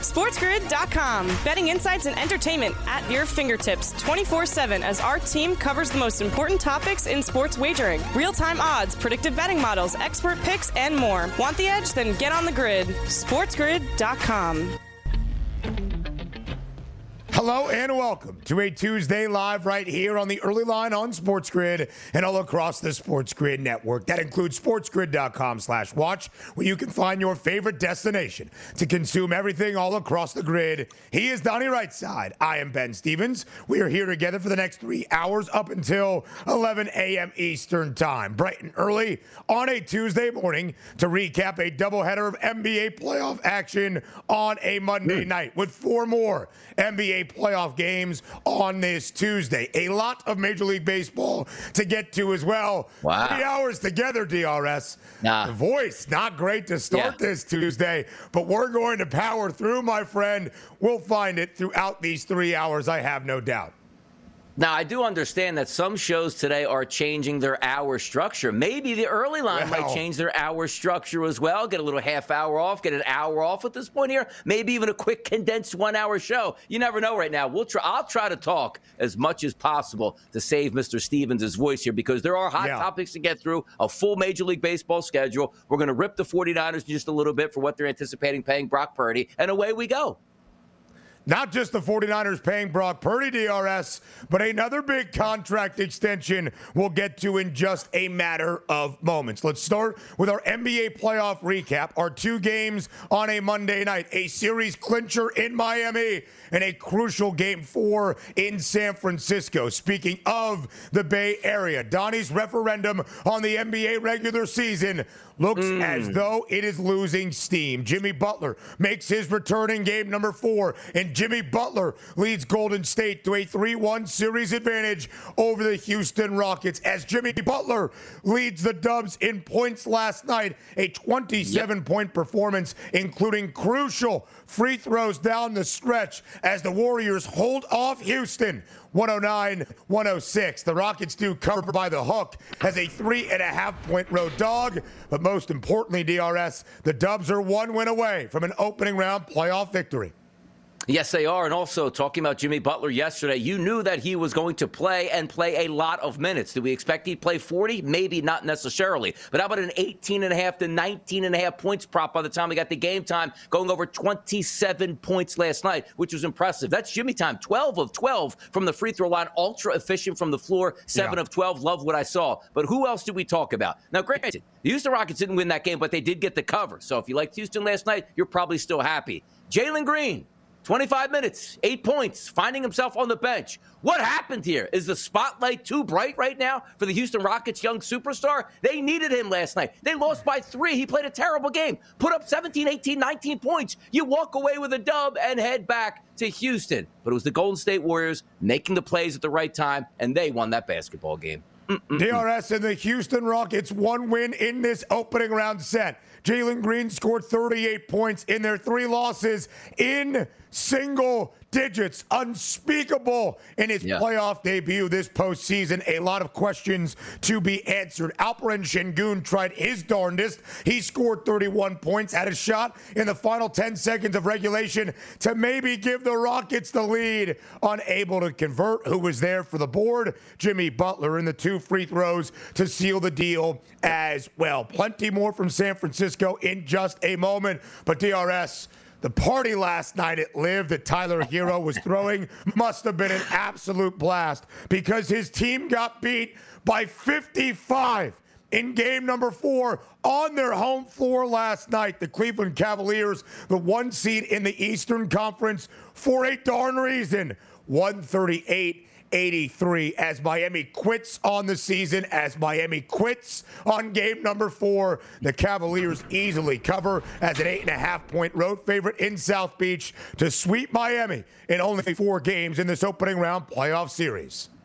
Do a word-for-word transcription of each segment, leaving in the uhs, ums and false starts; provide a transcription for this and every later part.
SportsGrid dot com. Betting insights and entertainment at your fingertips twenty-four seven as our team covers the most important topics in sports wagering. Real-time odds, predictive betting models, expert picks, and more. Want the edge? Then get on the grid. SportsGrid dot com. Hello and welcome to a Tuesday live right here on the early line on Sports Grid and all across the Sports Grid network. That includes SportsGrid dot com slash watch, where you can find your favorite destination to consume everything all across the grid. He is Donnie Rightside. I am Ben Stevens. We are here together for the next three hours up until eleven a.m. Eastern Time. Bright and early on a Tuesday morning to recap a doubleheader of N B A playoff action on a Monday mm. night with four more N B A playoff games on this Tuesday. A lot of Major League Baseball to get to as well. Wow. Three hours together, D R S. Nah. The voice, not great to start yeah. this Tuesday, but we're going to power through, my friend. We'll find it throughout these three hours, I have no doubt. Now, I do understand that some shows today are changing their hour structure. Maybe the early line well, might change their hour structure as well, get a little half hour off, get an hour off at this point here, maybe even a quick condensed one-hour show. You never know right now. We'll try. I'll try to talk as much as possible to save Mister Stevens' voice here because there are hot yeah. topics to get through, a full Major League Baseball schedule. We're going to rip the 49ers just a little bit for what they're anticipating paying Brock Purdy, and away we go. Not just the 49ers paying Brock Purdy, D R S, but another big contract extension we'll get to in just a matter of moments. Let's start with our N B A playoff recap. Our two games on a Monday night, a series clincher in Miami and a crucial game four in San Francisco. Speaking of the Bay Area, Donnie's referendum on the N B A regular season looks mm. as though it is losing steam. Jimmy Butler makes his return in game number four, and Jimmy Butler leads Golden State to a three one series advantage over the Houston Rockets as Jimmy Butler leads the Dubs in points last night, a twenty-seven-point yep. performance, including crucial free throws down the stretch as the Warriors hold off Houston one oh nine one oh six. The Rockets do cover by the hook as a three and a half point road dog. But most importantly, D R S, the Dubs are one win away from an opening round playoff victory. Yes, they are. And also, talking about Jimmy Butler yesterday, you knew that he was going to play and play a lot of minutes. Did we expect he'd play forty? Maybe not necessarily. But how about an eighteen and a half to nineteen and a half points prop by the time we got the game time, going over twenty-seven points last night, which was impressive. That's Jimmy time. twelve of twelve from the free throw line, ultra efficient from the floor, seven yeah. of twelve. Love what I saw. But who else did we talk about? Now, granted, the Houston Rockets didn't win that game, but they did get the cover. So if you liked Houston last night, you're probably still happy. Jalen Green. twenty-five minutes, eight points, finding himself on the bench. What happened here? Is the spotlight too bright right now for the Houston Rockets' young superstar? They needed him last night. They lost by three. He played a terrible game. Put up seventeen, eighteen, nineteen points. You walk away with a dub and head back to Houston. But it was the Golden State Warriors making the plays at the right time, and they won that basketball game. Mm-mm-mm. D R S and the Houston Rockets, one win in this opening round set. Jalen Green scored thirty-eight points in their three losses in single digits. Unspeakable in his yeah. playoff debut this postseason. A lot of questions to be answered. Alperen Şengün tried his darndest. He scored thirty-one points, had a shot in the final ten seconds of regulation to maybe give the Rockets the lead. Unable to convert. Who was there for the board? Jimmy Butler in the two free throws to seal the deal as well. Plenty more from San Francisco in just a moment. But D R S, the party last night at Live that Tyler Hero was throwing must have been an absolute blast because his team got beat by fifty-five in game number four on their home floor last night. The Cleveland Cavaliers, the one seed in the Eastern Conference, for a darn reason, one thirty-eight eighty-three as Miami quits on the season, as Miami quits on game number four. The Cavaliers easily cover as an eight and a half point road favorite in South Beach to sweep Miami in only four games in this opening round playoff series.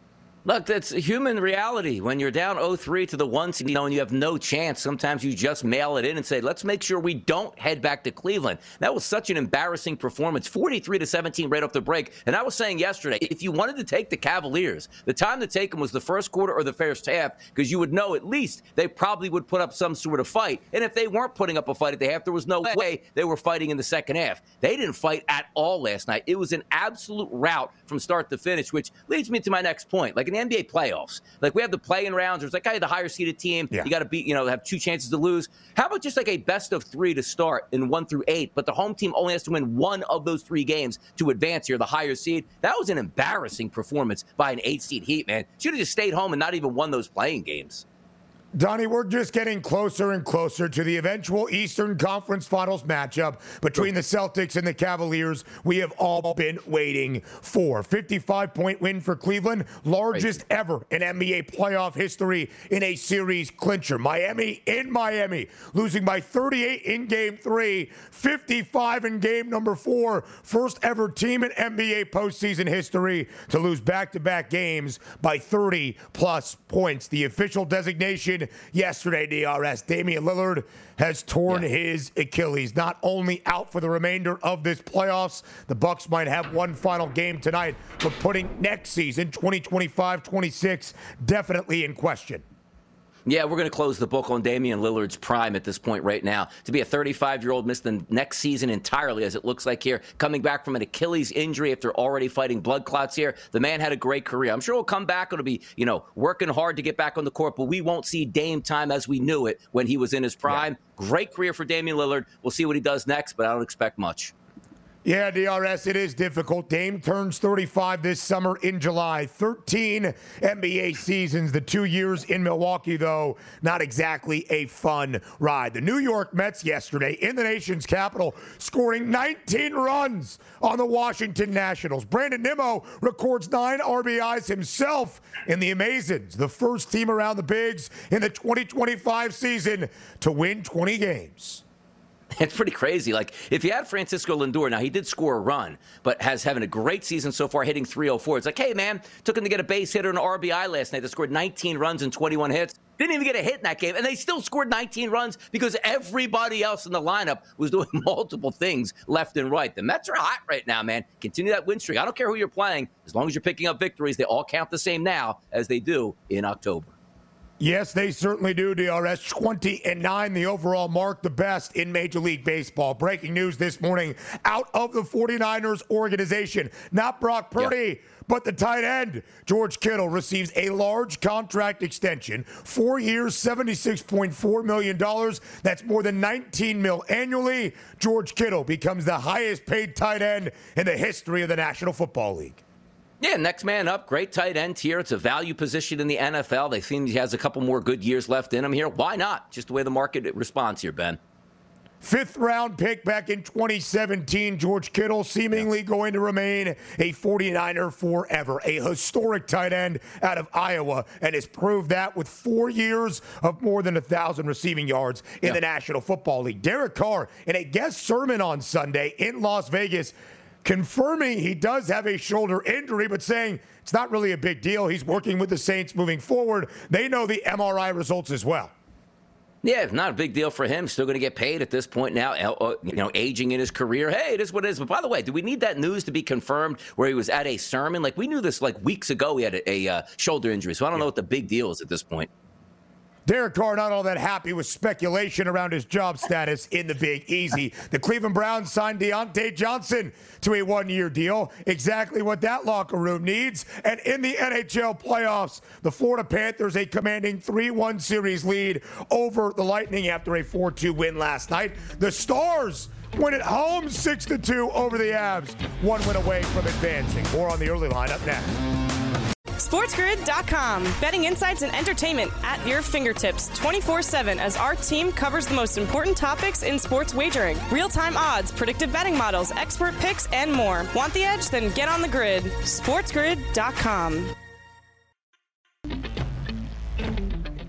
Look, that's a human reality. When you're down oh three to the one seed, you know, and you have no chance, sometimes you just mail it in and say, let's make sure we don't head back to Cleveland. That was such an embarrassing performance, forty-three to seventeen right off the break. And I was saying yesterday, if you wanted to take the Cavaliers, the time to take them was the first quarter or the first half, because you would know at least they probably would put up some sort of fight. And if they weren't putting up a fight at the half, there was no way they were fighting in the second half. They didn't fight at all last night. It was an absolute rout from start to finish, which leads me to my next point. Like in the N B A playoffs, like we have the play-in rounds. It's like, hey, the higher seeded team, yeah. you got to beat, you know, have two chances to lose. How about just like a best of three to start in one through eight, but the home team only has to win one of those three games to advance here, the higher seed? That was an embarrassing performance by an eight seed Heat, man. Should have just stayed home and not even won those playing games. Donnie, we're just getting closer and closer to the eventual Eastern Conference Finals matchup between the Celtics and the Cavaliers we have all been waiting for. fifty-five point win for Cleveland, largest right. ever in N B A playoff history in a series clincher. Miami in Miami, losing by thirty-eight in game three, fifty-five in game number four. First ever team in N B A postseason history to lose back-to-back games by thirty plus points. The official designation yesterday, D R S, Damian Lillard has torn yeah. his Achilles. Not only out for the remainder of this playoffs, the Bucks might have one final game tonight, but putting next season, twenty twenty-five twenty-six, definitely in question. Yeah, we're going to close the book on Damian Lillard's prime at this point right now. To be a thirty-five-year-old, miss the next season entirely, as it looks like here, coming back from an Achilles injury after already fighting blood clots here. The man had a great career. I'm sure he'll come back. It'll be, you know, working hard to get back on the court, but we won't see Dame time as we knew it when he was in his prime. Yeah. Great career for Damian Lillard. We'll see what he does next, but I don't expect much. Yeah, D R S, it is difficult. Dame turns thirty-five this summer in July. thirteen N B A seasons. The two years in Milwaukee, though, not exactly a fun ride. The New York Mets yesterday in the nation's capital scoring nineteen runs on the Washington Nationals. Brandon Nimmo records nine R B Is himself in the Amazons, the first team around the bigs in the twenty twenty-five season to win twenty games. It's pretty crazy. Like, if you had Francisco Lindor, now he did score a run, but has having a great season so far, hitting three oh four. It's like, hey, man, took him to get a base hit or an R B I last night. They scored nineteen runs and twenty-one hits. Didn't even get a hit in that game, and they still scored nineteen runs because everybody else in the lineup was doing multiple things left and right. The Mets are hot right now, man. Continue that win streak. I don't care who you're playing. As long as you're picking up victories, they all count the same now as they do in October. Yes, they certainly do, D R S. twenty and nine, the overall mark, the best in Major League Baseball. Breaking news this morning out of the forty-niners organization. Not Brock Purdy, yep. but the tight end. George Kittle receives a large contract extension. Four years, seventy-six point four million dollars. That's more than nineteen mil annually. George Kittle becomes the highest paid tight end in the history of the National Football League. Yeah, next man up. Great tight end here. It's a value position in the N F L. They think he has a couple more good years left in him here. Why not? Just the way the market responds here, Ben. Fifth round pick back in twenty seventeen. George Kittle seemingly going to remain a forty-niner forever. A historic tight end out of Iowa, and has proved that with four years of more than one thousand receiving yards in yeah. the National Football League. Derek Carr, in a guest sermon on Sunday in Las Vegas, confirming he does have a shoulder injury, but saying it's not really a big deal. He's working with the Saints moving forward. They know the M R I results as well. Yeah, not a big deal for him. Still going to get paid at this point now, you know, aging in his career. Hey, it is what it is. But by the way, do we need that news to be confirmed where he was at a sermon? Like, we knew this like weeks ago he had a, a uh, shoulder injury, so I don't know what the big deal is at this point. Derek Carr not all that happy with speculation around his job status in the Big Easy. The Cleveland Browns signed Deontay Johnson to a one-year deal. Exactly what that locker room needs. And in the N H L playoffs, the Florida Panthers a commanding three one series lead over the Lightning after a four two win last night. The Stars win at home six to two over the Avs. One win away from advancing. More on the early line up next. SportsGrid dot com. Betting insights and entertainment at your fingertips twenty-four seven as our team covers the most important topics in sports wagering. Real-time odds, predictive betting models, expert picks, and more. Want the edge? Then get on the grid. SportsGrid dot com.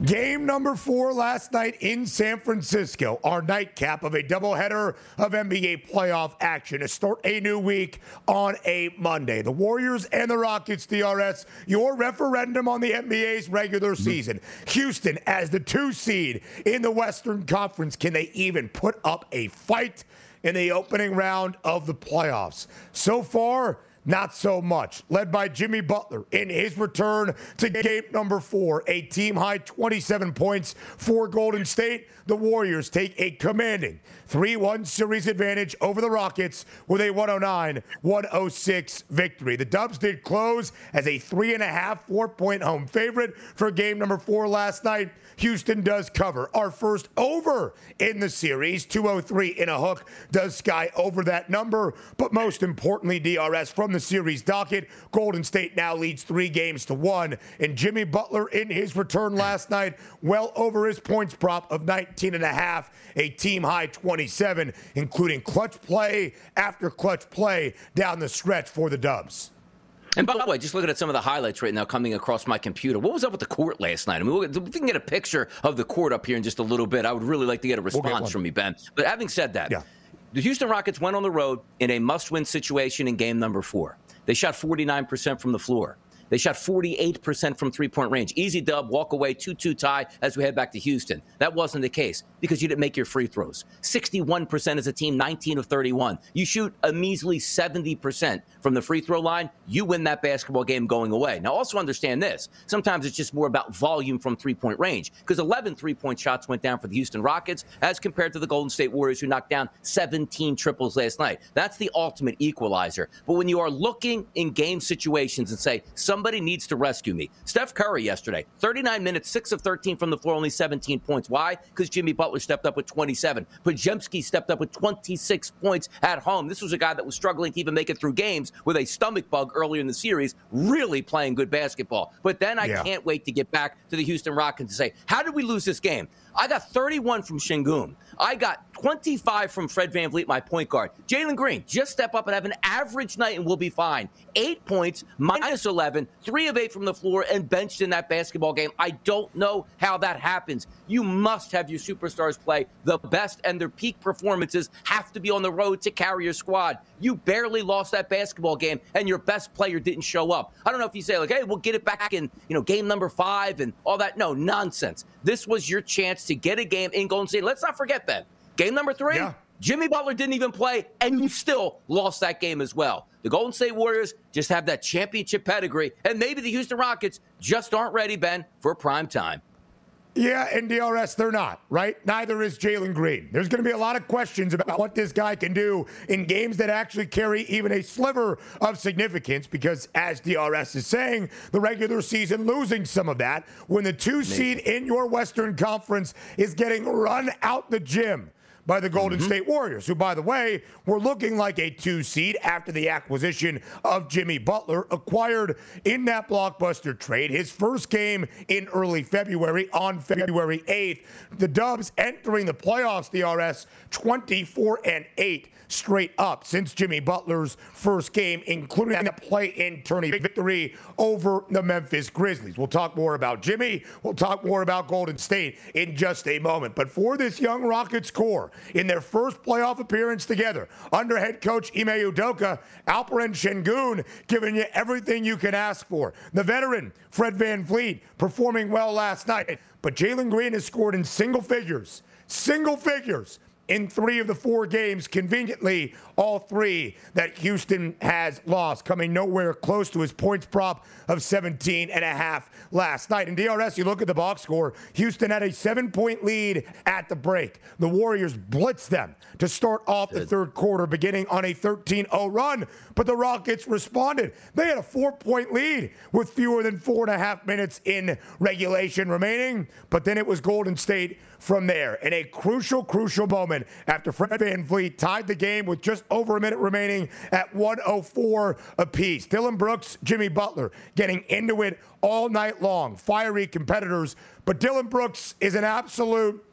Game number four last night in San Francisco, our nightcap of a doubleheader of N B A playoff action to start a new week on a Monday. The Warriors and the Rockets, D R S, your referendum on the N B A's regular season. Houston as the two seed in the Western Conference. Can they even put up a fight in the opening round of the playoffs? So far, not so much. Led by Jimmy Butler in his return to game number four. A team-high twenty-seven points for Golden State. The Warriors take a commanding three one series advantage over the Rockets with a one oh nine one oh six victory. The Dubs did close as a three and a half, four-point home favorite for game number four last night. Houston does cover. Our first over in the series, two oh three in a hook, does sky over that number. But most importantly, D R S, from the series docket, Golden State now leads three games to one. And Jimmy Butler in his return last night, well over his points prop of nineteen and a half, a team-high twenty-seven, including clutch play after clutch play down the stretch for the Dubs. And by the way, just looking at some of the highlights right now coming across my computer, what was up with the court last night? I mean, we'll, if we can get a picture of the court up here in just a little bit, I would really like to get a response we'll get from you, Ben. But having said that, yeah. The Houston Rockets went on the road in a must-win situation in game number four. They shot forty-nine percent from the floor. They shot forty-eight percent from three-point range. Easy dub, walk away, two two tie as we head back to Houston. That wasn't the case because you didn't make your free throws. sixty-one percent as a team, nineteen of thirty-one. You shoot a measly seventy percent from the free throw line, you win that basketball game going away. Now, also understand this. Sometimes it's just more about volume from three-point range because eleven three-point shots went down for the Houston Rockets as compared to the Golden State Warriors who knocked down seventeen triples last night. That's the ultimate equalizer. But when you are looking in game situations and say, somebody needs to rescue me. Steph Curry yesterday, thirty-nine minutes, six of thirteen from the floor, only seventeen points. Why? Because Jimmy Butler stepped up with twenty-seven. Podziemski stepped up with twenty-six points at home. This was a guy that was struggling to even make it through games with a stomach bug earlier in the series, really playing good basketball. But then I yeah. can't wait to get back to the Houston Rockets and say, how did we lose this game? I got thirty-one from Şengün. I got twenty-five from Fred VanVleet, my point guard. Jalen Green, just step up and have an average night and we'll be fine. Eight points, minus eleven, three of eight from the floor, and benched in that basketball game. I don't know how that happens. You must have your superstars play the best, and their peak performances have to be on the road to carry your squad. You barely lost that basketball game, and your best player didn't show up. I don't know if you say, like, hey, we'll get it back in, you know, game number five and all that. No, nonsense. This was your chance to get a game in Golden State. Let's not forget that. Game number three, yeah. Jimmy Butler didn't even play, and you still lost that game as well. The Golden State Warriors just have that championship pedigree, and maybe the Houston Rockets just aren't ready, Ben, for prime time. Yeah, and D R S, they're not, right? Neither is Jalen Green. There's going to be a lot of questions about what this guy can do in games that actually carry even a sliver of significance because, as D R S is saying, the regular season losing some of that when the two Amazing. seed in your Western Conference is getting run out the gym by the Golden mm-hmm. State Warriors, who, by the way, were looking like a two seed after the acquisition of Jimmy Butler, acquired in that blockbuster trade. His first game in early February, on February eighth. The Dubs entering the playoffs, D R S, twenty-four and eight straight up since Jimmy Butler's first game, including a play-in tourney victory over the Memphis Grizzlies. We'll talk more about Jimmy. We'll talk more about Golden State in just a moment. But for this young Rockets core, in their first playoff appearance together, under head coach Ime Udoka, Alperen Şengün giving you everything you can ask for. The veteran, Fred VanVleet, performing well last night. But Jalen Green has scored in single figures, single figures, in three of the four games, conveniently all three that Houston has lost, coming nowhere close to his points prop of seventeen and a half last night. In D R S, you look at the box score, Houston had a seven-point lead at the break. The Warriors blitzed them to start off Good. the third quarter, beginning on a thirteen oh run, but the Rockets responded. They had a four-point lead with fewer than four and a half minutes in regulation remaining, but then it was Golden State from there in a crucial, crucial moment after Fred VanVleet tied the game with just over a minute remaining at one oh four apiece. Dillon Brooks, Jimmy Butler getting into it all night long. Fiery competitors, but Dillon Brooks is an absolute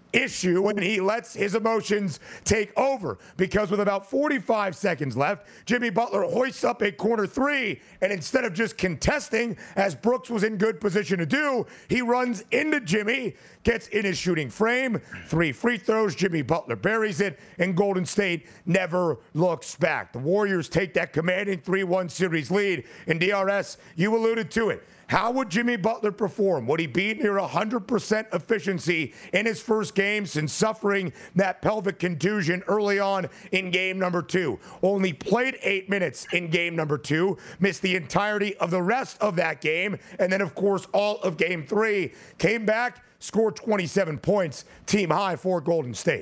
issue when he lets his emotions take over, because with about forty-five seconds left, Jimmy Butler hoists up a corner three, and instead of just contesting, as Brooks was in good position to do, he runs into Jimmy, gets in his shooting frame, three free throws, Jimmy Butler buries it, and Golden State never looks back. The Warriors take that commanding three one series lead, and D R S, you alluded to it. How would Jimmy Butler perform? Would he be near one hundred percent efficiency in his first game since suffering that pelvic contusion early on in game number two? Only played eight minutes in game number two, missed the entirety of the rest of that game, and then, of course, all of game three. Came back, scored twenty-seven points, team high for Golden State.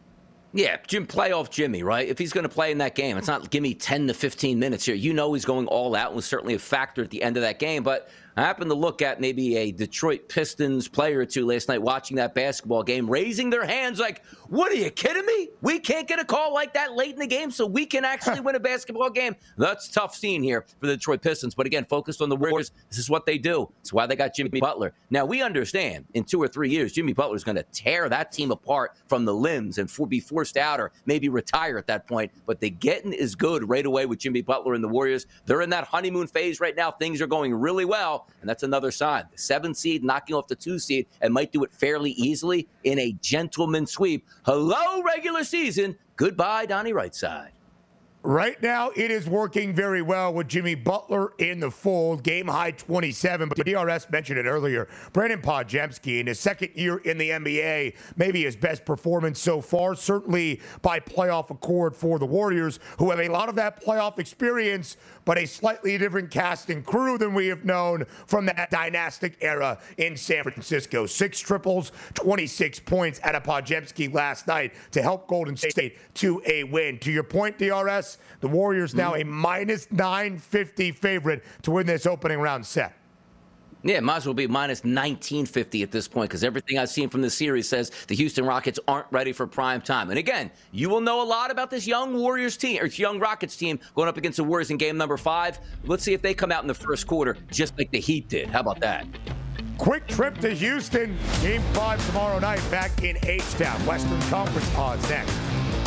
Yeah, Jim, playoff Jimmy, right? If he's going to play in that game, it's not give me ten to fifteen minutes here. You know he's going all out and was certainly a factor at the end of that game. But I happened to look at maybe a Detroit Pistons player or two last night watching that basketball game, raising their hands like, what are you kidding me? We can't get a call like that late in the game so we can actually win a basketball game. That's a tough scene here for the Detroit Pistons. But again, focused on the Warriors, this is what they do. It's why they got Jimmy Butler. Now, we understand in two or three years, Jimmy Butler is going to tear that team apart from the limbs and for, be forced out or maybe retire at that point. But the getting is good right away with Jimmy Butler and the Warriors. They're in that honeymoon phase right now. Things are going really well. And that's another sign. The seven seed knocking off the two seed and might do it fairly easily in a gentleman sweep. Hello, regular season. Goodbye, Donnie Rightside. Right now, it is working very well with Jimmy Butler in the fold. Game high twenty-seven, but D R S mentioned it earlier. Brandon Podziemski in his second year in the N B A, maybe his best performance so far, certainly by playoff accord for the Warriors, who have a lot of that playoff experience, but a slightly different cast and crew than we have known from that dynastic era in San Francisco. Six triples, twenty-six points out of Podziemski last night to help Golden State to a win. To your point, D R S, the Warriors now a minus nine fifty favorite to win this opening round set. Yeah, might as well be minus nineteen fifty at this point, because everything I've seen from this series says the Houston Rockets aren't ready for prime time. And again, you will know a lot about this young Warriors team, or young Rockets team going up against the Warriors in game number five. Let's see if they come out in the first quarter just like the Heat did. How about that? Quick trip to Houston. Game five tomorrow night back in H-Town. Western Conference odds next.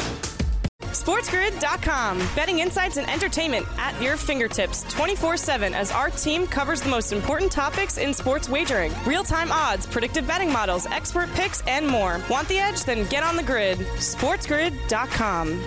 SportsGrid dot com. Betting insights and entertainment at your fingertips twenty-four seven as our team covers the most important topics in sports wagering. Real-time odds, predictive betting models, expert picks, and more. Want the edge? Then get on the grid. SportsGrid dot com.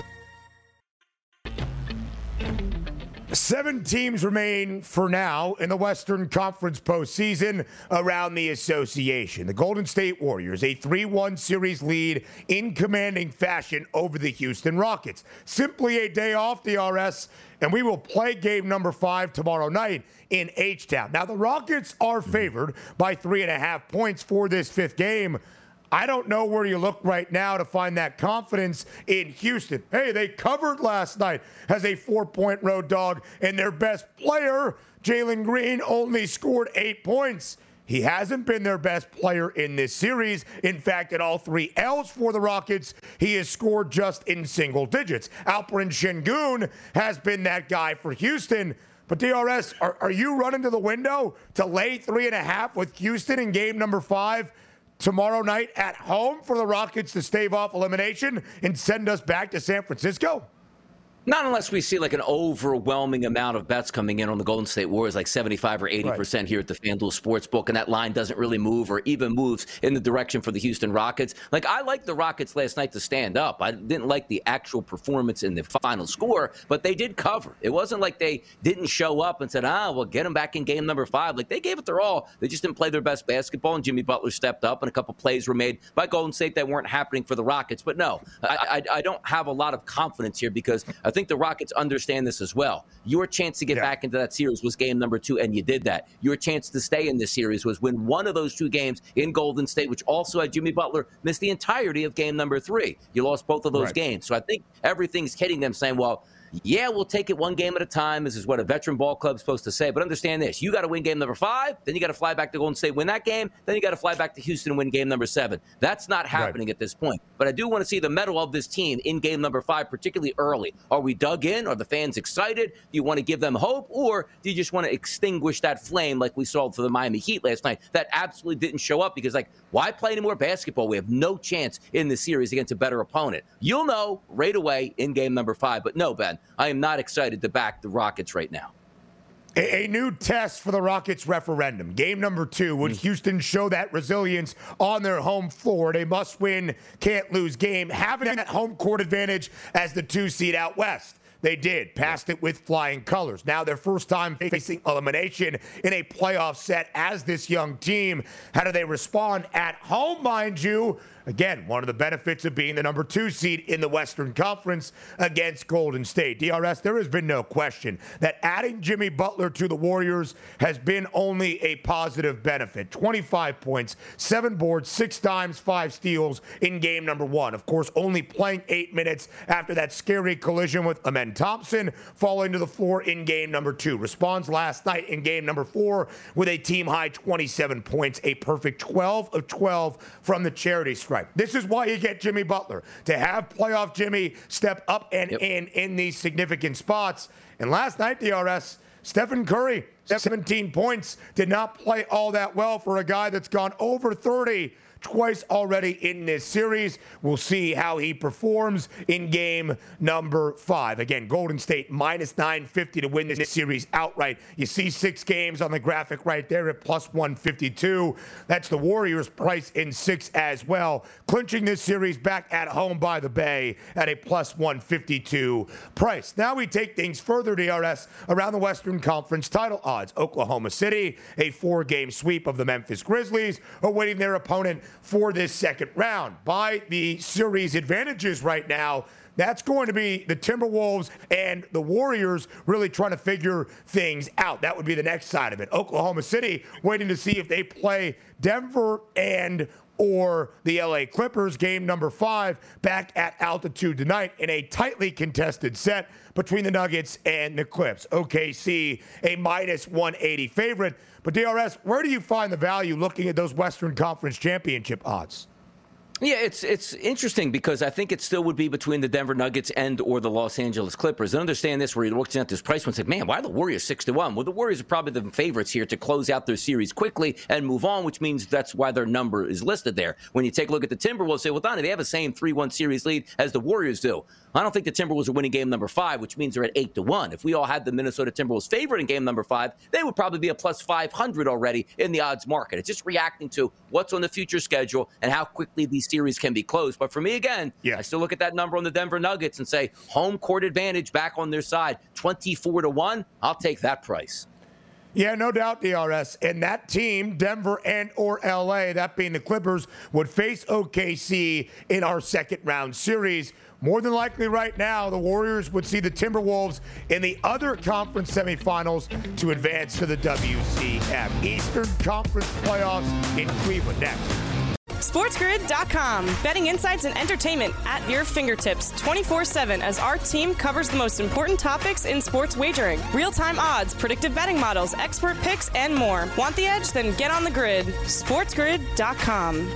Seven teams remain for now in the Western Conference postseason around the association. The Golden State Warriors, a three one series lead in commanding fashion over the Houston Rockets. Simply a day off, D R S, and we will play game number five tomorrow night in H-Town. Now, the Rockets are favored by three and a half points for this fifth game. I don't know where you look right now to find that confidence in Houston. Hey, they covered last night as a four-point road dog, and their best player, Jalen Green, only scored eight points. He hasn't been their best player in this series. In fact, in all three L's for the Rockets, he has scored just in single digits. Alperen Şengün has been that guy for Houston. But D R S, are, are you running to the window to lay three and a half with Houston in game number five tomorrow night at home for the Rockets to stave off elimination and send us back to San Francisco? Not unless we see like an overwhelming amount of bets coming in on the Golden State Warriors, like seventy-five or eighty percent right here at the FanDuel Sportsbook, and that line doesn't really move or even moves in the direction for the Houston Rockets. Like, I liked the Rockets last night to stand up. I didn't like the actual performance in the final score, but they did cover. It wasn't like they didn't show up and said, ah, well, get them back in game number five. Like, they gave it their all. They just didn't play their best basketball, and Jimmy Butler stepped up, and a couple plays were made by Golden State that weren't happening for the Rockets. But no, I, I, I don't have a lot of confidence here because I think the Rockets understand this as well. Your chance to get yeah. back into that series was game number two, and you did that. Your chance to stay in this series was win one of those two games in Golden State, which also had Jimmy Butler miss the entirety of game number three. You lost both of those right. games. So I think everything's hitting them saying, well, Yeah, we'll take it one game at a time. This is what a veteran ball club's supposed to say. But understand this. You got to win game number five. Then you got to fly back to Golden State, win that game. Then you got to fly back to Houston and win game number seven. That's not happening right at this point. But I do want to see the mettle of this team in game number five, particularly early. Are we dug in? Are the fans excited? Do you want to give them hope? Or do you just want to extinguish that flame like we saw for the Miami Heat last night that absolutely didn't show up? Because, like, why play any more basketball? We have no chance in this series against a better opponent. You'll know right away in game number five. But no, Ben, I am not excited to back the Rockets right now. A, a new test for the Rockets referendum. Game number two. Would mm-hmm. Houston show that resilience on their home floor? They must win, can't lose game, having that home court advantage as the two seed out west. They did. Passed it with flying colors. Now their first time facing elimination in a playoff set as this young team. How do they respond at home, mind you? Again, one of the benefits of being the number two seed in the Western Conference against Golden State. D R S, there has been no question that adding Jimmy Butler to the Warriors has been only a positive benefit. twenty-five points, seven boards, six dimes, five steals in game number one. Of course, only playing eight minutes after that scary collision with Amen Thompson, falling to the floor in game number two. Responds last night in game number four with a team-high twenty-seven points, a perfect twelve of twelve from the charity stripe. This is why you get Jimmy Butler, to have playoff Jimmy step up and yep. in in these significant spots. And last night, D R S, Stephen Curry, seventeen points, did not play all that well for a guy that's gone over thirty twice already in this series. We'll see how he performs in game number five. Again, Golden State minus nine fifty to win this series outright. You see six games on the graphic right there at plus one fifty-two. That's the Warriors' price in six as well. Clinching this series back at home by the Bay at a plus one fifty-two price. Now we take things further, D R S, around the Western Conference title odds. Oklahoma City, a four-game sweep of the Memphis Grizzlies, awaiting their opponent for this second round. By the series advantages right now, that's going to be the Timberwolves and the Warriors really trying to figure things out. That would be the next side of it. Oklahoma City waiting to see if they play Denver and or the L A Clippers, game number five, back at altitude tonight in a tightly contested set between the Nuggets and the Clips. O K C, a minus one eighty favorite. But D R S, where do you find the value looking at those Western Conference championship odds? Yeah, it's it's interesting because I think it still would be between the Denver Nuggets and or the Los Angeles Clippers. And understand this, where you're looking at this price one, it's like, man, why are the Warriors six to one? Well, the Warriors are probably the favorites here to close out their series quickly and move on, which means that's why their number is listed there. When you take a look at the Timberwolves, say, well, Donnie, they have the same three one series lead as the Warriors do. I don't think the Timberwolves are winning game number five, which means they're at eight to one. If we all had the Minnesota Timberwolves favored in game number five, they would probably be a plus five hundred already in the odds market. It's just reacting to what's on the future schedule and how quickly these series can be closed. But for me, again, yeah. I still look at that number on the Denver Nuggets and say home court advantage back on their side, twenty-four to one. I'll take that price. Yeah, no doubt, D R S. And that team, Denver and or L A, that being the Clippers, would face O K C in our second round series. More than likely right now, the Warriors would see the Timberwolves in the other conference semifinals to advance to the W C F. Eastern Conference playoffs in Cleveland next. SportsGrid dot com. Betting insights and entertainment at your fingertips twenty-four seven as our team covers the most important topics in sports wagering. Real-time odds, predictive betting models, expert picks, and more. Want the edge? Then get on the grid. SportsGrid dot com.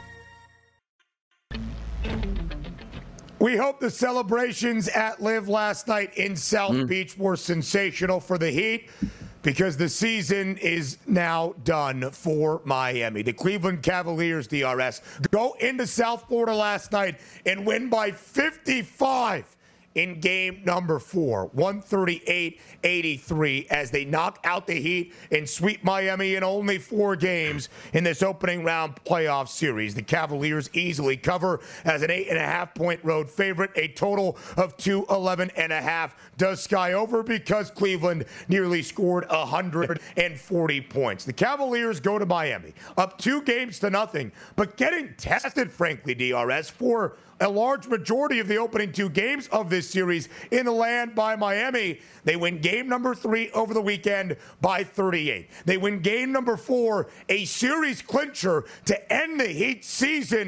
We hope the celebrations at Live last night in South mm. Beach were sensational for the Heat, because the season is now done for Miami. The Cleveland Cavaliers, D R S, go into South Florida last night and win by fifty-five in game number four, one thirty-eight eighty-three, as they knock out the Heat and sweep Miami in only four games in this opening round playoff series. The Cavaliers easily cover as an eight and a half point road favorite. A total of two eleven and a half does sky over because Cleveland nearly scored one hundred forty points. The Cavaliers go to Miami up two games to nothing, but getting tested, frankly, D R S, for a large majority of the opening two games of this series in the land by Miami. They win game number three over the weekend by thirty-eight. They win game number four, a series clincher to end the Heat season,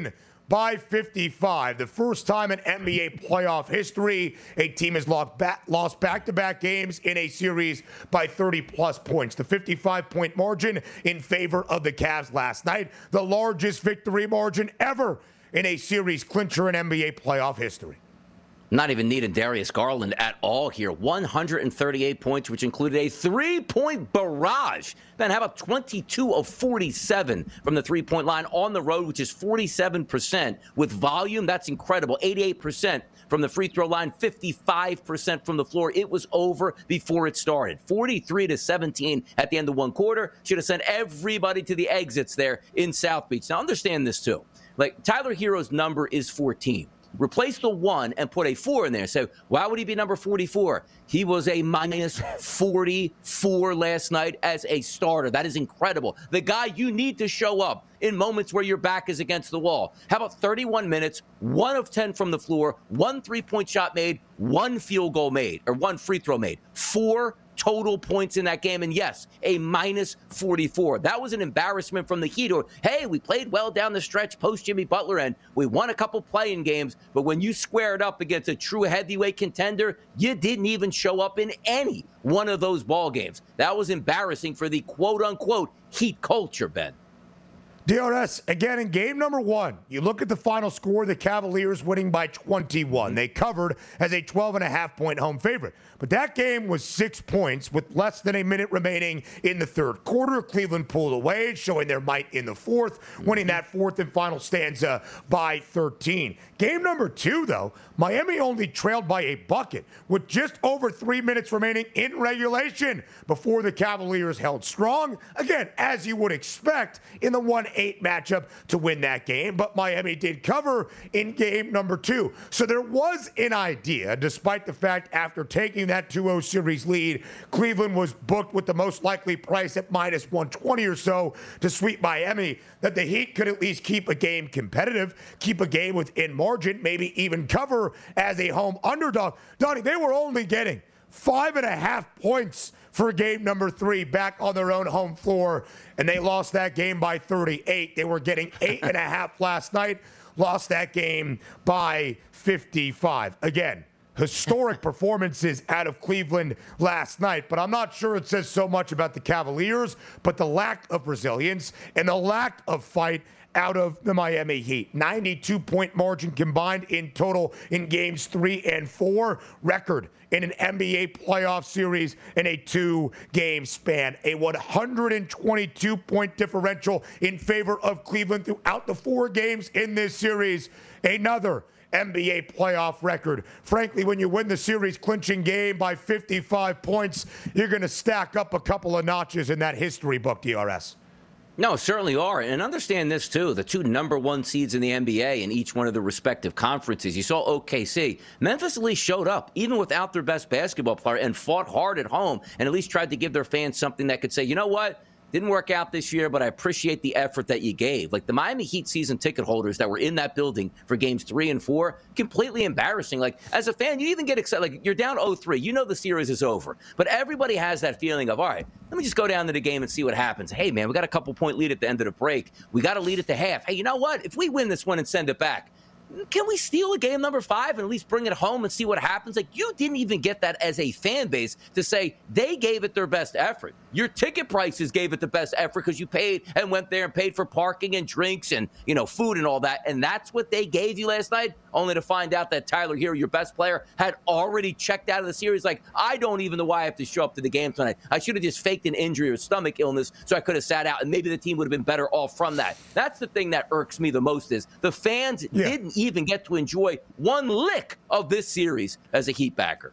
by fifty-five. The first time in N B A playoff history a team has lost back, lost back-to-back games in a series by thirty-plus points. The fifty-five-point margin in favor of the Cavs last night, the largest victory margin ever in a series clincher in N B A playoff history. Not even needing Darius Garland at all here. one hundred thirty-eight points, which included a three-point barrage. Then how about twenty-two of forty-seven from the three-point line on the road, which is forty-seven percent. With volume, that's incredible. eighty-eight percent from the free throw line, fifty-five percent from the floor. It was over before it started. forty-three to seventeen at the end of one quarter. Should have sent everybody to the exits there in South Beach. Now, understand this, too. Like, Tyler Herro's number is fourteen. Replace the one and put a four in there. So why would he be number forty-four? He was a minus forty-four last night as a starter. That is incredible. The guy you need to show up in moments where your back is against the wall. How about thirty-one minutes, one of ten from the floor, one three-point shot made, one field goal made, or one free throw made. Four total points in that game, and yes, a minus forty-four. That was an embarrassment from the Heat. Or, hey, we played well down the stretch post Jimmy Butler, and we won a couple playing games, but when you squared up against a true heavyweight contender, you didn't even show up in any one of those ball games. That was embarrassing for the quote-unquote Heat culture, Ben. D R S, again, in game number one, you look at the final score, the Cavaliers winning by twenty-one. They covered as a twelve and a half point home favorite. But that game was six points with less than a minute remaining in the third quarter. Cleveland pulled away, showing their might in the fourth, winning that fourth and final stanza by thirteen. Game number two, though, Miami only trailed by a bucket with just over three minutes remaining in regulation before the Cavaliers held strong. Again, as you would expect in the one eight matchup to win that game, but Miami did cover in game number two. So there was an idea, despite the fact after taking that two oh series lead, Cleveland was booked with the most likely price at minus one twenty or so to sweep Miami, that the Heat could at least keep a game competitive, keep a game within margin, maybe even cover as a home underdog. Donnie, they were only getting five and a half points for game number three back on their own home floor, and they lost that game by thirty-eight. They were getting eight and a half last night, lost that game by fifty-five. Again, historic performances out of Cleveland last night, but I'm not sure it says so much about the Cavaliers, but the lack of resilience and the lack of fight out of the Miami Heat. ninety-two point margin combined in total in games three and four. Record in an N B A playoff series in a two-game span. A one hundred twenty-two point differential in favor of Cleveland throughout the four games in this series. Another N B A playoff record. Frankly, when you win the series clinching game by fifty-five points, you're going to stack up a couple of notches in that history book, D R S. No, certainly are. And understand this, too. The two number one seeds in the N B A in each one of the respective conferences. You saw O K C. Memphis at least showed up, even without their best basketball player, and fought hard at home and at least tried to give their fans something that could say, you know what? Didn't work out this year, but I appreciate the effort that you gave. Like the Miami Heat season ticket holders that were in that building for games three and four, completely embarrassing. Like as a fan, you even get excited. Like you're down oh three. You know the series is over. But everybody has that feeling of, all right, let me just go down to the game and see what happens. Hey, man, we got a couple point lead at the end of the break. We got to lead at the half. Hey, you know what? If we win this one and send it back, can we steal a game number five and at least bring it home and see what happens? Like, you didn't even get that as a fan base to say they gave it their best effort. Your ticket prices gave it the best effort because you paid and went there and paid for parking and drinks and, you know, food and all that. And that's what they gave you last night, only to find out that Tyler Herro, your best player, had already checked out of the series. Like, I don't even know why I have to show up to the game tonight. I should have just faked an injury or stomach illness so I could have sat out, and maybe the team would have been better off from that. That's the thing that irks me the most is the fans yeah. didn't even get to enjoy one lick of this series as a Heat backer.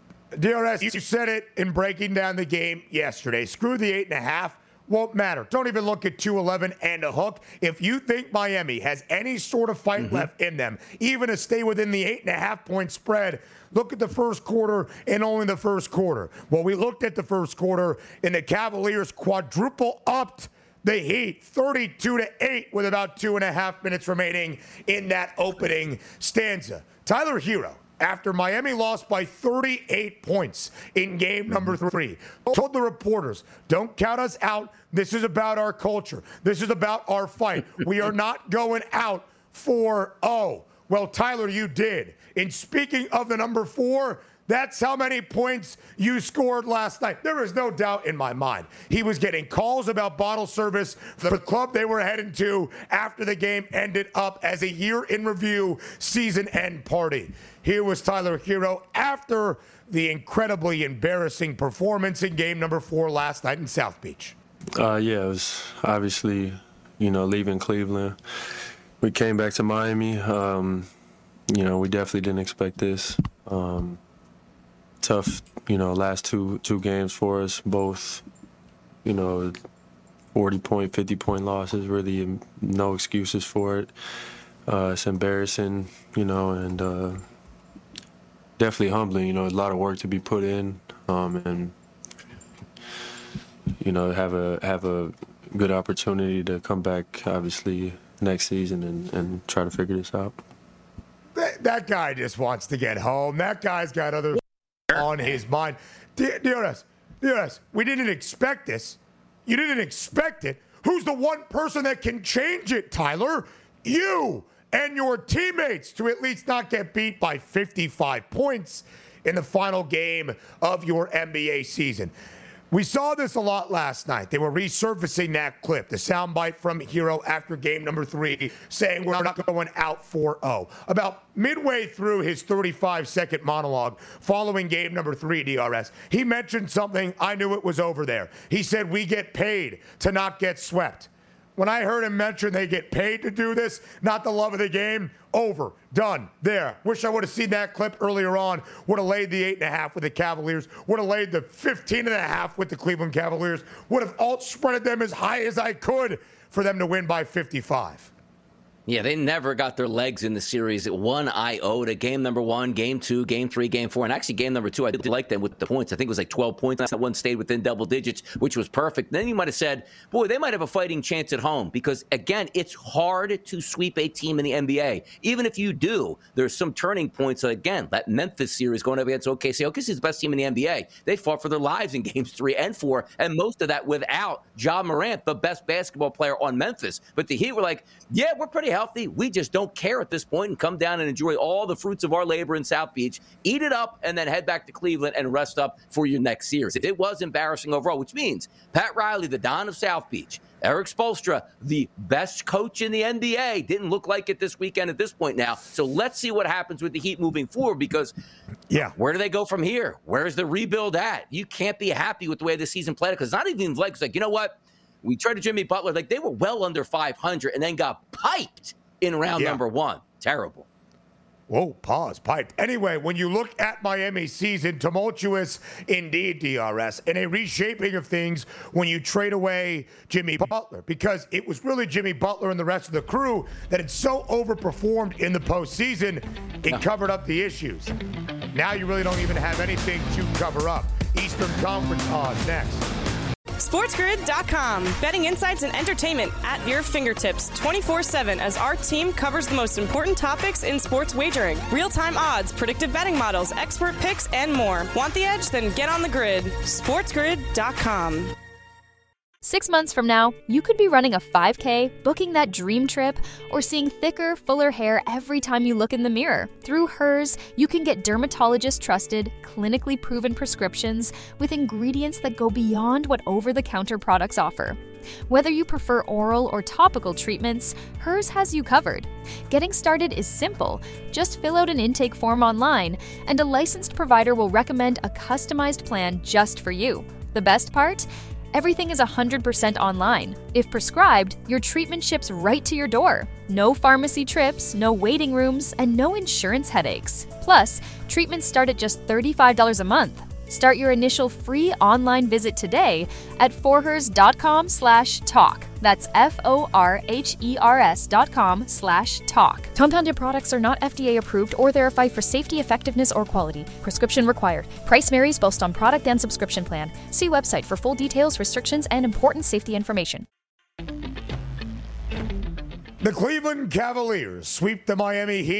D R S, you said it in breaking down the game yesterday. Screw the eight and a half. Won't matter. Don't even look at two eleven and a hook. If you think Miami has any sort of fight mm-hmm. left in them, even to stay within the eight and a half point spread, look at the first quarter and only the first quarter. Well, we looked at the first quarter and the Cavaliers quadruple upped the Heat thirty-two to eight with about two and a half minutes remaining in that opening stanza. Tyler Herro, after Miami lost by thirty-eight points in game number three, told the reporters, don't count us out. This is about our culture. This is about our fight. We are not going out four oh. Well, Tyler, you did. And speaking of the number four, that's how many points you scored last night. There is no doubt in my mind. He was getting calls about bottle service for the club they were heading to after the game ended up as a year in review season end party. Here was Tyler Herro after the incredibly embarrassing performance in game number four last night in South Beach. Uh, yeah, it was obviously, you know, leaving Cleveland. We came back to Miami. Um, you know, we definitely didn't expect this. Um, tough, you know, last two two games for us, both, you know, forty-point, fifty-point losses, really no excuses for it. Uh, it's embarrassing, you know, and uh, definitely humbling, you know, a lot of work to be put in, um, and, you know, have a have a good opportunity to come back, obviously, next season and, and try to figure this out. That, that guy just wants to get home. That guy's got other on his mind. D R S, D R S, we didn't expect this. You didn't expect it. Who's the one person that can change it, Tyler? You and your teammates, to at least not get beat by fifty-five points in the final game of your N B A season. We saw this a lot last night. They were resurfacing that clip, the soundbite from Herro after game number three, saying we're not going out four oh. About midway through his thirty-five second monologue following game number three, D R S, he mentioned something. I knew it was over there. He said, we get paid to not get swept. When I heard him mention they get paid to do this, not the love of the game, over, done, there. Wish I would have seen that clip earlier on. Would have laid the eight and a half with the Cavaliers. Would have laid the fifteen and a half with the Cleveland Cavaliers. Would have alt-spreaded them as high as I could for them to win by fifty-five. Yeah, they never got their legs in the series at one iota. Game number one, game two, game three, game four. And actually, game number two, I did like them with the points. I think it was like twelve points. That one stayed within double digits, which was perfect. Then you might have said, boy, they might have a fighting chance at home. Because, again, it's hard to sweep a team in the N B A. Even if you do, there's some turning points. Again, that Memphis series going up against O K C. O K C is the best team in the N B A. They fought for their lives in games three and four, and most of that without Ja Morant, the best basketball player on Memphis. But the Heat were like, yeah, we're pretty healthy. We just don't care at this point and come down and enjoy all the fruits of our labor in South Beach, eat it up, and then head back to Cleveland and rest up for your next series. It was embarrassing overall, which means Pat Riley, the Don of South Beach, Eric Spoelstra, the best coach in the N B A, didn't look like it this weekend at this point now. So let's see what happens with the Heat moving forward, because yeah, where do they go from here? Where's the rebuild at? You can't be happy with the way the season played, because not even like, like, you know what? We tried to Jimmy Butler. Like, they were well under five hundred and then got piped in round yeah. number one. Terrible. Whoa, pause, piped. Anyway, when you look at Miami's season, tumultuous indeed, D R S, and a reshaping of things when you trade away Jimmy Butler, because it was really Jimmy Butler and the rest of the crew that had so overperformed in the postseason, it no. covered up the issues. Now you really don't even have anything to cover up. Eastern Conference odds next. SportsGrid dot com. Betting insights and entertainment at your fingertips twenty-four seven as our team covers the most important topics in sports wagering. Real-time odds, predictive betting models, expert picks, and more. Want the edge? Then get on the grid. SportsGrid dot com. Six months from now, you could be running a five K, booking that dream trip, or seeing thicker, fuller hair every time you look in the mirror. Through Hers, you can get dermatologist-trusted, clinically proven prescriptions with ingredients that go beyond what over-the-counter products offer. Whether you prefer oral or topical treatments, Hers has you covered. Getting started is simple. Just fill out an intake form online, and a licensed provider will recommend a customized plan just for you. The best part? Everything is one hundred percent online. If prescribed, your treatment ships right to your door. No pharmacy trips, no waiting rooms, and no insurance headaches. Plus, treatments start at just thirty-five dollars a month. Start your initial free online visit today at forhers dot com slash talk. That's F O R H E R S dot com slash talk. Compounded products are not F D A approved or verified for safety, effectiveness, or quality. Prescription required. Price varies based on product and subscription plan. See website for full details, restrictions, and important safety information. The Cleveland Cavaliers sweep the Miami Heat,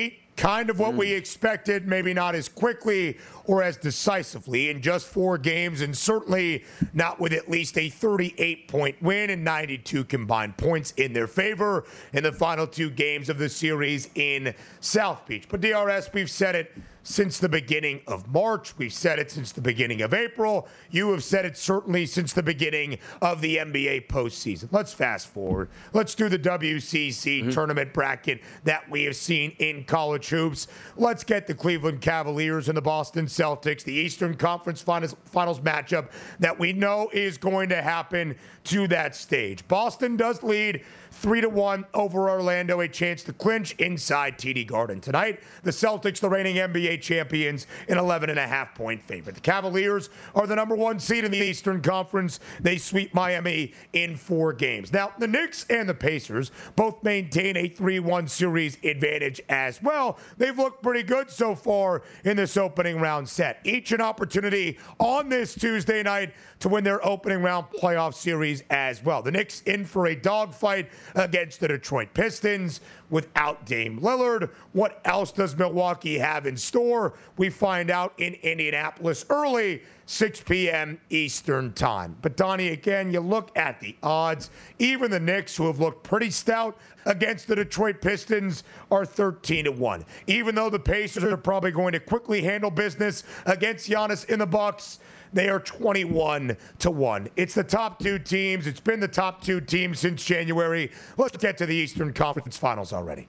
Kind of what mm. we expected, maybe not as quickly or as decisively in just four games, and certainly not with at least a thirty-eight point win and ninety-two combined points in their favor in the final two games of the series in South Beach. But D R S, we've said it since the beginning of March. We've said it since the beginning of April. You have said it certainly since the beginning of the N B A postseason. Let's fast forward. Let's do the W C C mm-hmm. tournament bracket that we have seen in college hoops. Let's get the Cleveland Cavaliers and the Boston Celtics, the Eastern Conference Finals, finals matchup that we know is going to happen to that stage. Boston does lead three to one over Orlando, a chance to clinch inside T D Garden tonight. The Celtics, the reigning N B A champions, an eleven and a half point favorite. The Cavaliers are the number one seed in the Eastern Conference. They sweep Miami in four games. Now, the Knicks and the Pacers both maintain a three one series advantage as well. They've looked pretty good so far in this opening round set. Each an opportunity on this Tuesday night to win their opening round playoff series as well. The Knicks in for a dogfight against the Detroit Pistons without Dame Lillard. What else does Milwaukee have in store? We find out in Indianapolis early, six p.m. Eastern time. But Donnie, again, you look at the odds. Even the Knicks, who have looked pretty stout against the Detroit Pistons, are thirteen to one. Even though the Pacers are probably going to quickly handle business against Giannis in the Bucks, they are twenty-one to one. It's the top two teams. It's been the top two teams since January. Let's get to the Eastern Conference Finals already.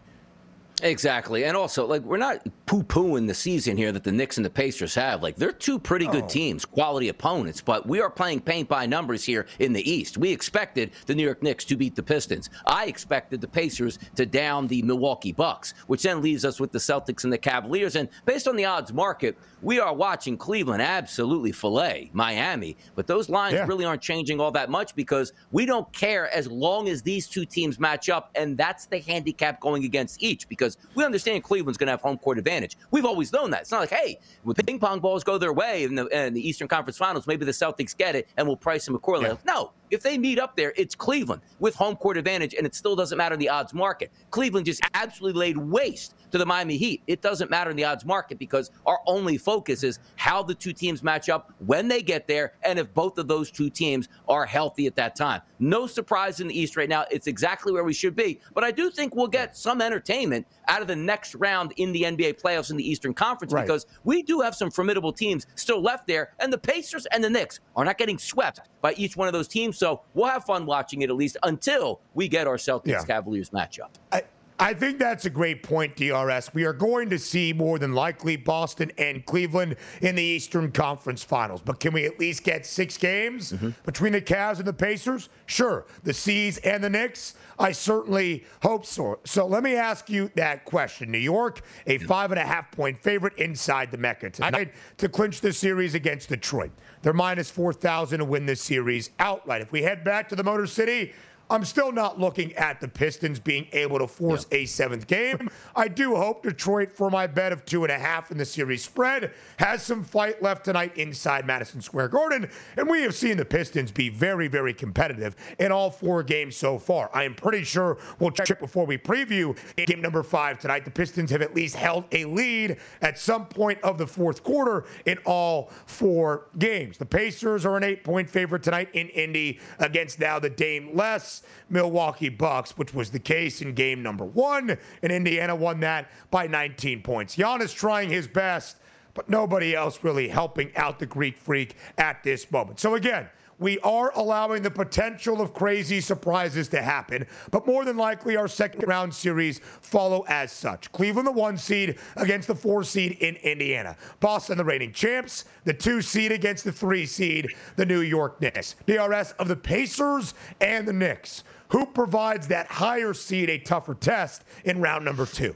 Exactly. And also, like, we're not poo-pooing the season here that the Knicks and the Pacers have. Like, they're two pretty good oh. teams, quality opponents, but we are playing paint by numbers here in the East. We expected the New York Knicks to beat the Pistons. I expected the Pacers to down the Milwaukee Bucks, which then leaves us with the Celtics and the Cavaliers. And based on the odds market, we are watching Cleveland absolutely fillet Miami. But those lines yeah. really aren't changing all that much because we don't care as long as these two teams match up, and that's the handicap going against each because we understand Cleveland's going to have home court advantage. We've always known that. It's not like, hey, when ping pong balls go their way in the, in the Eastern Conference Finals, maybe the Celtics get it and we'll price them accordingly. Yeah. No, if they meet up there, it's Cleveland with home court advantage, and it still doesn't matter in the odds market. Cleveland just absolutely laid waste to the Miami Heat. It doesn't matter in the odds market because our only focus is how the two teams match up when they get there and if both of those two teams are healthy at that time. No surprise in the East right now. It's exactly where we should be. But I do think we'll get some entertainment out of the next round in the N B A playoffs in the Eastern Conference right. because we do have some formidable teams still left there, and the Pacers and the Knicks are not getting swept by each one of those teams. So we'll have fun watching it at least until we get our Celtics-Cavaliers yeah. matchup. I- I think that's a great point, D R S. We are going to see more than likely Boston and Cleveland in the Eastern Conference Finals. But can we at least get six games mm-hmm. between the Cavs and the Pacers? Sure. The C's and the Knicks? I certainly hope so. So let me ask you that question. New York, a five and a half point favorite inside the Mecca tonight to clinch the series against Detroit. They're minus four thousand to win this series outright. If we head back to the Motor City, I'm still not looking at the Pistons being able to force yeah. a seventh game. I do hope Detroit, for my bet of two and a half in the series spread, has some fight left tonight inside Madison Square Garden. And we have seen the Pistons be very, very competitive in all four games so far. I am pretty sure we'll check before we preview game number five tonight. The Pistons have at least held a lead at some point of the fourth quarter in all four games. The Pacers are an eight-point favorite tonight in Indy against now the Dame-less Milwaukee Bucks, which was the case in game number one, and Indiana won that by nineteen points. Giannis trying his best, but nobody else really helping out the Greek Freak at this moment. So again, we are allowing the potential of crazy surprises to happen, but more than likely our second round series follow as such. Cleveland, the one seed against the four seed in Indiana. Boston, the reigning champs, the two seed against the three seed, the New York Knicks. D R S of the Pacers and the Knicks. Who provides that higher seed a tougher test in round number two?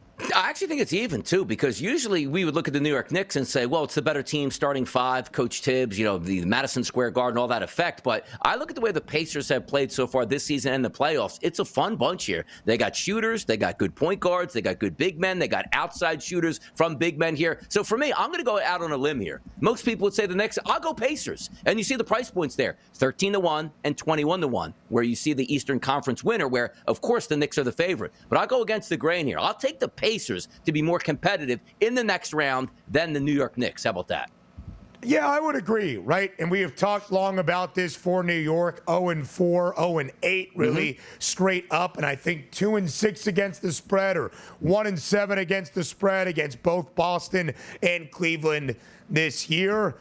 I actually think it's even, too, because usually we would look at the New York Knicks and say, well, it's the better team, starting five, Coach Tibbs, you know, the Madison Square Garden, all that effect. But I look at the way the Pacers have played so far this season and the playoffs. It's a fun bunch here. They got shooters. They got good point guards. They got good big men. They got outside shooters from big men here. So for me, I'm going to go out on a limb here. Most people would say the Knicks. I'll go Pacers. And you see the price points there, thirteen to one and twenty-one to one, where you see the Eastern Conference winner, where, of course, the Knicks are the favorite. But I'll go against the grain here. I'll take the Pacers to be more competitive in the next round than the New York Knicks. How about that? Yeah, I would agree, right? And we have talked long about this for New York, oh and four, oh and eight, really mm-hmm. straight up. And I think two and six against the spread, or one and seven against the spread against both Boston and Cleveland this year.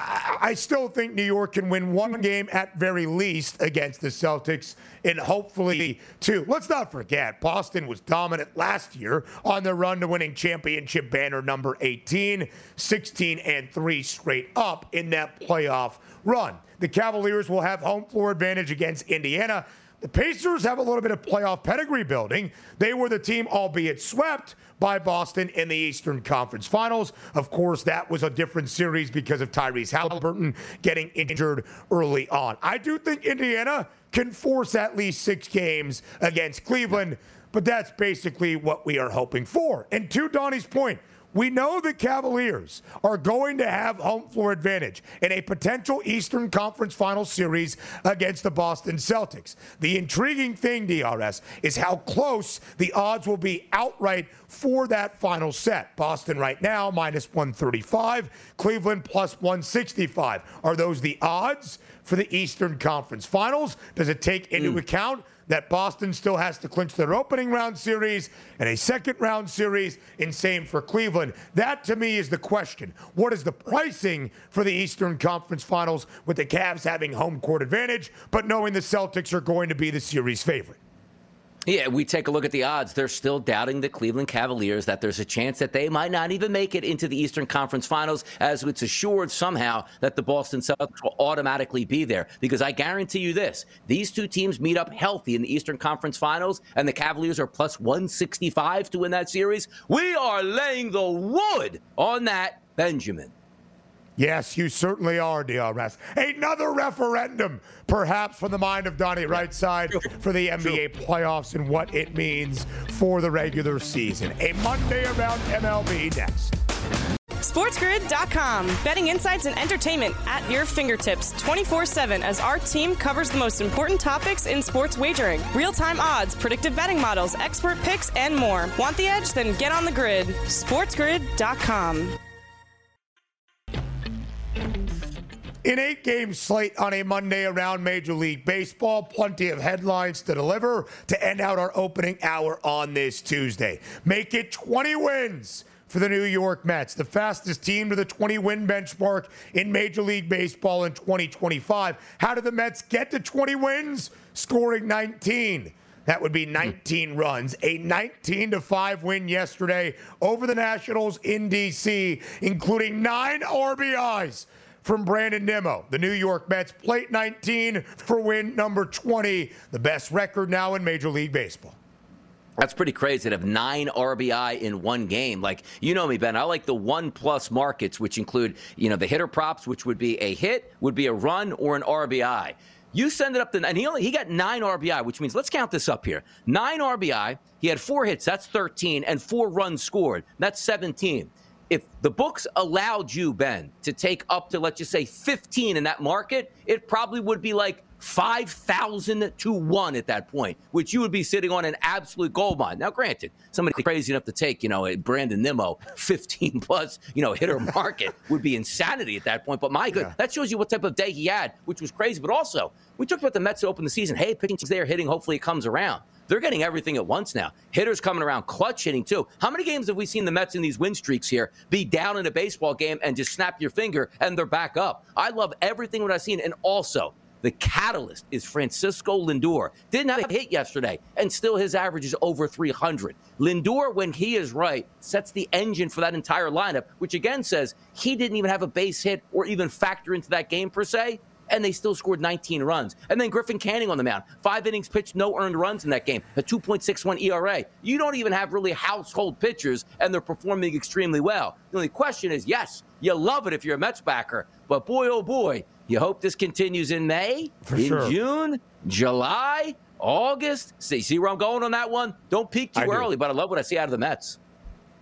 I still think New York can win one game at very least against the Celtics, and hopefully two. Let's not forget, Boston was dominant last year on the run to winning championship banner number eighteen, sixteen and three straight up in that playoff run. The Cavaliers will have home floor advantage against Indiana. The Pacers have a little bit of playoff pedigree building. They were the team, albeit swept, by Boston in the Eastern Conference Finals. Of course, that was a different series because of Tyrese Halliburton getting injured early on. I do think Indiana can force at least six games against Cleveland, but that's basically what we are hoping for. And to Donnie's point, we know the Cavaliers are going to have home floor advantage in a potential Eastern Conference Final series against the Boston Celtics. The intriguing thing, D R S, is how close the odds will be outright for that final set. Boston right now, minus one thirty-five. Cleveland, plus one sixty-five. Are those the odds for the Eastern Conference Finals? Does it take into mm. account that Boston still has to clinch their opening round series and a second round series, and same for Cleveland? That, to me, is the question. What is the pricing for the Eastern Conference Finals with the Cavs having home court advantage, but knowing the Celtics are going to be the series favorite? Yeah, we take a look at the odds. They're still doubting the Cleveland Cavaliers that there's a chance that they might not even make it into the Eastern Conference Finals, as it's assured somehow that the Boston Celtics will automatically be there. Because I guarantee you this, these two teams meet up healthy in the Eastern Conference Finals, and the Cavaliers are plus one sixty-five to win that series. We are laying the wood on that, Benjamin. Yes, you certainly are, D R S. Another referendum, perhaps, from the mind of Donnie Rightside for the N B A playoffs and what it means for the regular season. A Monday around M L B next. SportsGrid dot com. Betting insights and entertainment at your fingertips twenty-four seven as our team covers the most important topics in sports wagering. Real-time odds, predictive betting models, expert picks, and more. Want the edge? Then get on the grid. SportsGrid dot com. An eight-game slate on a Monday around Major League Baseball. Plenty of headlines to deliver to end out our opening hour on this Tuesday. Make it twenty wins for the New York Mets, the fastest team to the twenty-win benchmark in Major League Baseball in twenty twenty-five. How did the Mets get to twenty wins? Scoring nineteen. That would be nineteen runs. A nineteen to five win yesterday over the Nationals in D C, including nine R B Is from Brandon Nimmo. The New York Mets plate nineteen for win number twenty, the best record now in Major League Baseball. That's pretty crazy to have nine R B I in one game. Like, you know me, Ben, I like the one-plus markets, which include, you know, the hitter props, which would be a hit, would be a run, or an R B I. You send it up to, and he only he got nine R B I, which means, let's count this up here. Nine R B I, he had four hits, that's thirteen, and four runs scored, that's seventeen. If the books allowed you, Ben, to take up to, let's just say, fifteen in that market, it probably would be like five thousand to one at that point, which you would be sitting on an absolute gold mine. Now, granted, somebody crazy enough to take, you know, a Brandon Nimmo fifteen plus, you know, hitter market would be insanity at that point. But my good, yeah. That shows you what type of day he had, which was crazy. But also, we talked about the Mets to open the season. Hey, pitching's there, hitting, hopefully it comes around. They're getting everything at once now. Hitters coming around, clutch hitting too. How many games have we seen the Mets in these win streaks here be down in a baseball game and just snap your finger and they're back up? I love everything what I've seen. And also, the catalyst is Francisco Lindor. Didn't have a hit yesterday, and still his average is over three hundred. Lindor, when he is right, sets the engine for that entire lineup, which again says he didn't even have a base hit or even factor into that game per se, and they still scored nineteen runs. And then Griffin Canning on the mound. Five innings pitched, no earned runs in that game. A two point six one E R A. You don't even have really household pitchers, and they're performing extremely well. The only question is, yes, you love it if you're a Mets backer, but boy, oh boy, you hope this continues in May, For in sure. June, July, August. See, see where I'm going on that one? Don't peak too I early, do. but I love what I see out of the Mets.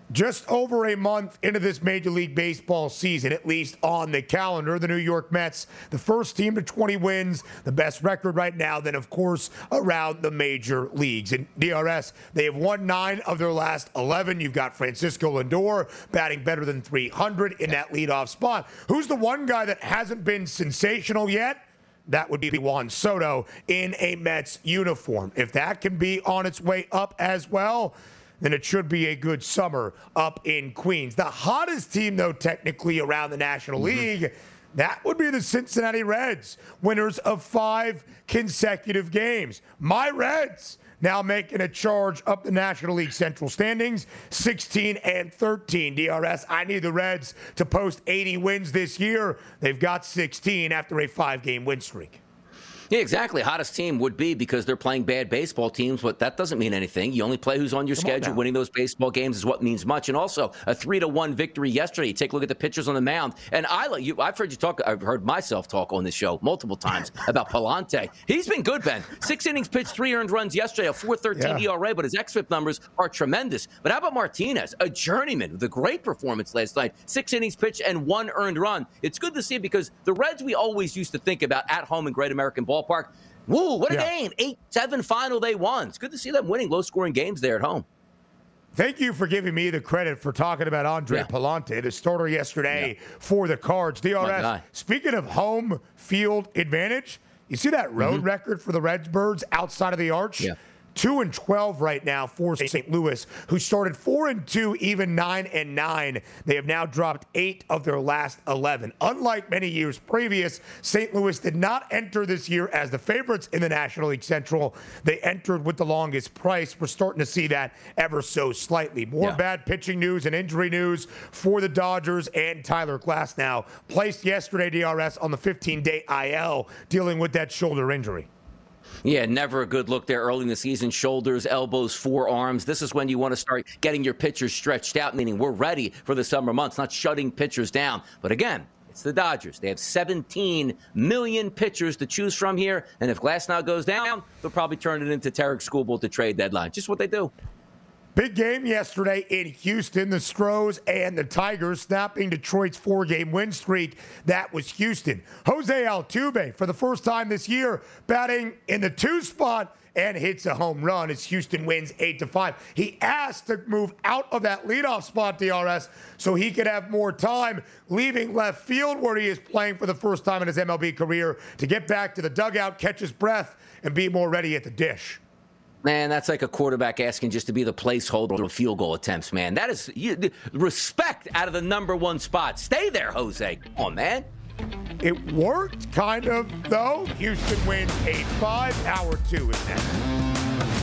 Just over a month into this Major League Baseball season, at least on the calendar, the New York Mets, the first team to twenty wins, the best record right now, then, of course, around the major leagues. In D R S, they have won nine of their last eleven. You've got Francisco Lindor batting better than three hundred in that leadoff spot. Who's the one guy that hasn't been sensational yet? That would be Juan Soto in a Mets uniform. If that can be on its way up as well, then it should be a good summer up in Queens. The hottest team, though, technically around the National mm-hmm. League, that would be the Cincinnati Reds, winners of five consecutive games. My Reds now making a charge up the National League Central standings, sixteen and thirteen. D R S, I need the Reds to post eighty wins this year. They've got sixteen after a five-game win streak. Yeah, exactly. Hottest team would be because they're playing bad baseball teams, but that doesn't mean anything. You only play who's on your Come schedule. On Winning those baseball games is what means much. And also, a three to one victory yesterday. You take a look at the pitchers on the mound. And I, you, I've heard you talk, I've heard myself talk on this show multiple times about Palante. He's been good, Ben. Six innings pitched, three earned runs yesterday, a four thirteen yeah. E R A, but his X F I P numbers are tremendous. But how about Martinez, a journeyman with a great performance last night? Six innings pitched and one earned run. It's good to see because the Reds we always used to think about at home in Great American Ballpark. Woo, what a yeah. game. eight seven final they won. It's good to see them winning low-scoring games there at home. Thank you for giving me the credit for talking about Andre yeah. Palante, the starter yesterday yeah. for the Cards. D R S, speaking of home field advantage, you see that road mm-hmm. record for the Redbirds outside of the arch? Yeah. two and twelve right now for Saint Louis, who started four and two, even nine and nine. They have now dropped eight of their last eleven. Unlike many years previous, Saint Louis did not enter this year as the favorites in the National League Central. They entered with the longest price. We're starting to see that ever so slightly. More yeah. bad pitching news and injury news for the Dodgers and Tyler Glasnow, placed yesterday, D R S, on the fifteen-day I L, dealing with that shoulder injury. Yeah, never a good look there early in the season. Shoulders, elbows, forearms. This is when you want to start getting your pitchers stretched out, meaning we're ready for the summer months, not shutting pitchers down. But again, it's the Dodgers. They have seventeen million pitchers to choose from here. And if Glasnow goes down, they'll probably turn it into Tarek Skubal to trade deadline. Just what they do. Big game yesterday in Houston. The Stros and the Tigers snapping Detroit's four-game win streak. That was Houston. Jose Altuve, for the first time this year, batting in the two spot and hits a home run as Houston wins eight to five. He asked to move out of that leadoff spot, D R S, so he could have more time, leaving left field where he is playing for the first time in his M L B career to get back to the dugout, catch his breath, and be more ready at the dish. Man, that's like a quarterback asking just to be the placeholder of field goal attempts, man. That is you, respect out of the number one spot. Stay there, Jose. Come on, man. It worked, kind of, though. Houston wins eight five. Hour two is next.